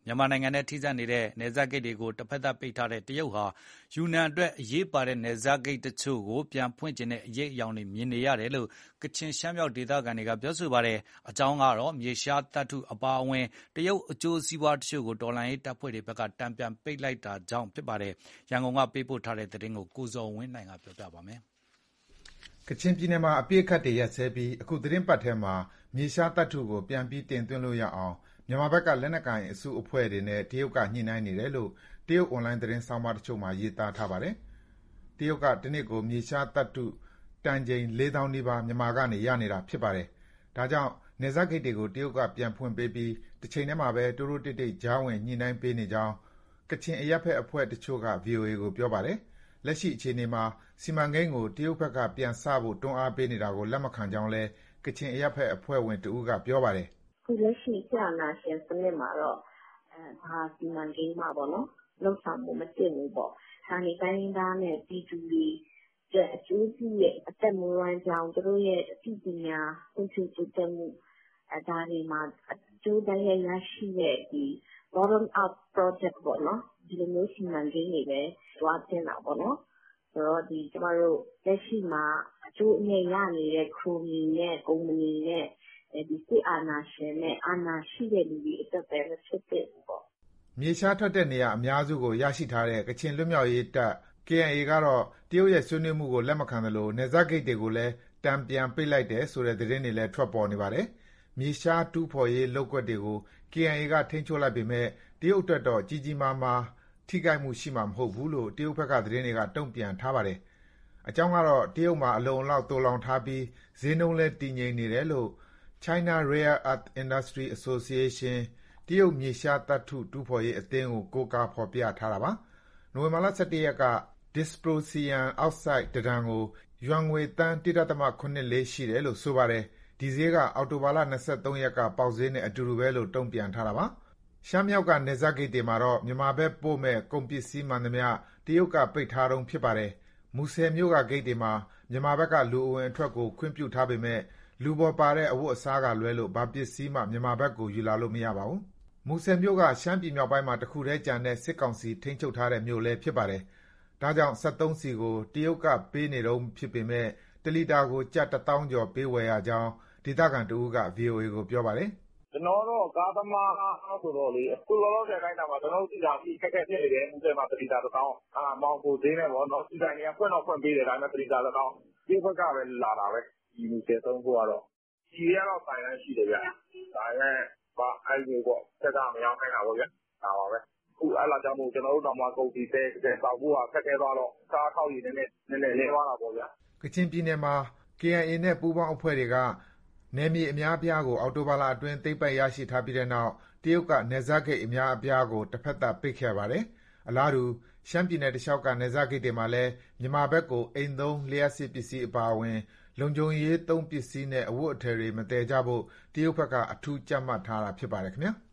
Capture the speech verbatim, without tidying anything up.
မြန်မာနိုင်ငံနဲ့ထိစပ်နေတဲ့နယ်စပ်ဂိတ်တွေကိုတဖက်သတ်ပိတ်ထားတဲ့တရုတ်ဟာယူနန်အတွက်အရေးပါတဲ့နယ်စပ်ဂိတ်တချို့ကိုပြန်ဖွင့်ချင်တဲ့အရိပ်အယောင်တွေမြင်နေရတယ်လို့ကချင်ရှမ်းမြောက်ဒေသခံတွေကပြောဆိုပါတယ်။အကြောင်းကတော့မြေရှားသတ္တုအပါအဝင်တရုတ်အကျိုးစီးပွားတချို့ကိုတော်လှန်ရေးတပ်ဖွဲ့တွေဘက်ကတန်ပြန်ပိတ်လိုက်တာကြောင့်ဖြစ်ပါတယ်။ရန်ကုန်ကပေးပို့ထားတဲ့သတင်းကိုကိုဇော်ဝင်းနိုင်ကပြောပြပါမယ်။ကချင်ပြည်နယ်မှာအပြည့်အခတ်တွေရပ်စဲပြီးအခုသတင်းပတ်ထဲမှာမြေရှားသတ္တုကိုပြန်ပြီးတင်သွင်းလို့ရအောင်မြန်မာဘက်ကလက်နက်ကိုင်အစုအဖွဲ့တွေနဲ့တရုတ်ကညှိနှိုင်းနေတယ်လို့တရုတ်အွန်လိုင်းသတင်းဆောင်းပါးတချို့မှာရေးသားထားပါတယ်။တရုတ်ကတနှစ်ကိုမြေရှားသတ္တုတန်ချိန်လေးသောင်းနီးပါးမြန်မာကနေရနေတာဖြစ်ပါတယ်။ဒါကြောင့်နယ်စပ်ဂိတ်တွေကိုတရုတ်ကပြန်ဖွင့်ပေးပြီးတစ်ချိန်တည်းမှာပဲတိုးတိုးတိတ်တိတ်ကြားဝင်ညှိနှိုင်းပေးနေကြောင်းကချင်အရပ်ဘက်အဖွဲ့တချို့က ဗွီအိုအေကိုပြောပါတယ်။လက်ရှိအခြေအနေမှာစီမံကိန်းကိုတရုတ်ဘက်ကပြန်စဖို့တွန်းအားပေးနေတာကိုလက်မခံကြောင်းလည်းကချင်အရပ်ဘက်အဖွဲ့ဝင်တဦးကပြောပါတယ်။အခုလက်ရှိစစ်အာဏာရှင်စနစ်မှာတော့အဲဘာစီမံကိန်းမှာပေါ့နော်လှုပ်ဆောင်မှုမတင်ဘူးပေါ့။ဌာနေတိုင်းရင်းသားနဲ့ပြည်သူတွေရဲ့အကျိုးပြုရဲ့အသက်မွေးဝမ်းကြောင်းသူတို့ရဲ့အသိပညာဖွံ့ဖြိုးတိုးတက်မှုအဲဒါတွေမှာအကျိုးတရားရရှိတဲ့ဒီ bottom up project ပေါ့နော်ဒီလိုမျိုးစီမံကိန်းတွေပဲတွားတင်တာပေါ့နော်ဆိုတော့ဒီကျမတို့လက်ရှိမှာအကျိုးအမြတ်ရနေတဲ့ခရိုနီနဲ့ကုမ္ပဏီနဲ့ဒီစစ်အာဏာရှင်နဲ့အာဏာရှိတဲ့လူတွေအတွက်ပဲမဖြစ်ဖြစ်ဘူးပေါ့မြေရှားထွက်တဲ့နေရာအများစုကိုရရှိထားတဲ့ကချင်လွတ်မြောက်ရေးတပ် ကေအိုင်အေ ကတော့တရုတ်ရဲ့ဆွေးနွေးမှုကိုလက်မခံသလိုနယ်စပ်ဂိတ်တွေကိုလည်းတန်ပြန်ပိတ်လိုက်တယ်ဆိုတဲ့သတင်းတွေလည်းထွက်ပေါ်နေပါတယ်။မြေရှားတူးဖော်ရေးလုပ်ကွက်တွေကို ကေအိုင်အေ ကထိန်းချုပ်လိုက်ပေမဲ့တရုတ်အတွက်တော့ကြီးကြီးမားမားထိခိုက်မှုရှိမှာမဟုတ်ဘူးလို့တရုတ်ဘက်ကသတင်းတွေကတုံ့ပြန်ထားပါတယ်။အကြောင်းကတော့တရုတ်မှာအလုံအလောက်သိုလှောင်ထားပြီးဈေးနှုန်းလည်းတည်ငြိမ်နေတယ်လို့ China Rare Earth Industry Association တရုတ်မြေရှားသတ္တုတူးဖော်ရေးအသင်းကိုကိုးကားဖော်ပြထားတာပါ။နိုဝင်ဘာလ၁၁ရက်က Dysprosium အောက်ဆိုဒ်တတန်ကိုယွမ်ငွေသန်း ၁.၇၄ ရှိတယ်လို့ဆိုပါတယ်။ဒီဈေးကအောက်တိုဘာလ၂၃ရက်ကပေါက်ဈေးနဲ့အတူတူပဲလို့တုံ့ပြန်ထားတာပါ။ရှမ်းမြောက်ကနယ်စပ်ဂိတ်တွေမှာတော့မြန်မာဘက်ပို့မဲ့ကုန်ပစ္စည်းမှန်သမျှတရုတ်ကပိတ်ထားတုန်းဖြစ်ပါတယ်။မူဆယ်မြို့ကဂိတ်တွေမှာမြန်မာဘက်ကလူအဝင်အထွက်ကိုခွင့်ပြုထားပေမဲ့လူပေါ်ပါတဲ့အဝတ်အစားကလွဲလို့ဘာပစ္စည်းမှမြန်မာဘက်ကိုယူလာလို့မရပါဘူး။မူဆယ်မြို့ကရှမ်းပြည်မြောက်ပိုင်းမှာတခုတည်းကျန်တဲ့စစ်ကောင်စီထိန်းချုပ်ထားတဲ့မြို့လည်းဖြစ်ပါတယ်။ဒါကြောင့်စက်သုံးဆီကိုတရုတ်ကပေးနေတုန်းဖြစ်ပေမဲ့တလီတာကိုကျပ်တစ်သောင်းကျော်ပေးဝယ်ရကြောင်းဒေသခံတဦးက ဗွီအိုအေကိုပြောပါတယ်။ကျွန်တော်တို့ကားသမားဆိုတော့လေအခုလောလောဆယ်တိုင်းတာမှာကျွန်တော်တို့သိတာပြီးခက်ခဲဖြစ်နေတယ်မူဆယ်မှာတလီတာတစ်သောင်းအာမောင်ကိုဈေးနဲ့ပေါ့နော်ဒီတိုင်းကဖွင့်တော့ဖွင့်ပေးတယ်ဒါပေမဲ့တလီတာတစ်သောင်းဒီဘက်ကပဲလာတာပဲဒီမူဆယ်သုံးဖို့ကတော့ဒီရတော့ဆိုင်တိုင်းရှိတယ်ဗျဒါနဲ့ဘာအဲ့လိုပေါ့စက်ကမရောက်ခိုင်းတာပေါ့ဗျဒါပါပဲအခုအဲ့လာကြောင့်မို့ကျွန်တော်တို့တော့မှကုန်စည်တဲ့တဲ့ပေါက်ဖို့ကခက်ခဲသွားတော့စားထောက်ရည်နဲ့နည်းနည်းလေးသွားတာပေါ့ဗျကချင်ပြည်နယ်မှာ ကေအိုင်အေ နဲ့ပူးပေါင်းအဖွဲ့တွေကနယ်မြေအများအပြားကိုအောက်တိုဘာလအတွင်းသိမ်းပိုက်ရရှိထားပြီးတဲ့နောက်တရုတ်ကနယ်စပ်ဂိတ်အများအပြားကိုတစ်ဖက်သတ်ပိတ်ခဲ့ပါတယ်။အလားတူရှမ်းပြည်နယ်တလျှောက်ကနယ်စပ်ဂိတ်တွေမှာလည်းမြန်မာဘက်ကိုအိမ်သုံးလျှပ်စစ်ပစ္စည်းအပါအဝင်လုံခြုံရေးသုံးပစ္စည်းနဲ့အဝတ်အထည်တွေမသယ်ကြဖို့တရုတ်ဘက်ကအထူးကြပ်မတ်ထားတာဖြစ်ပါတယ်ခင်ဗျာ။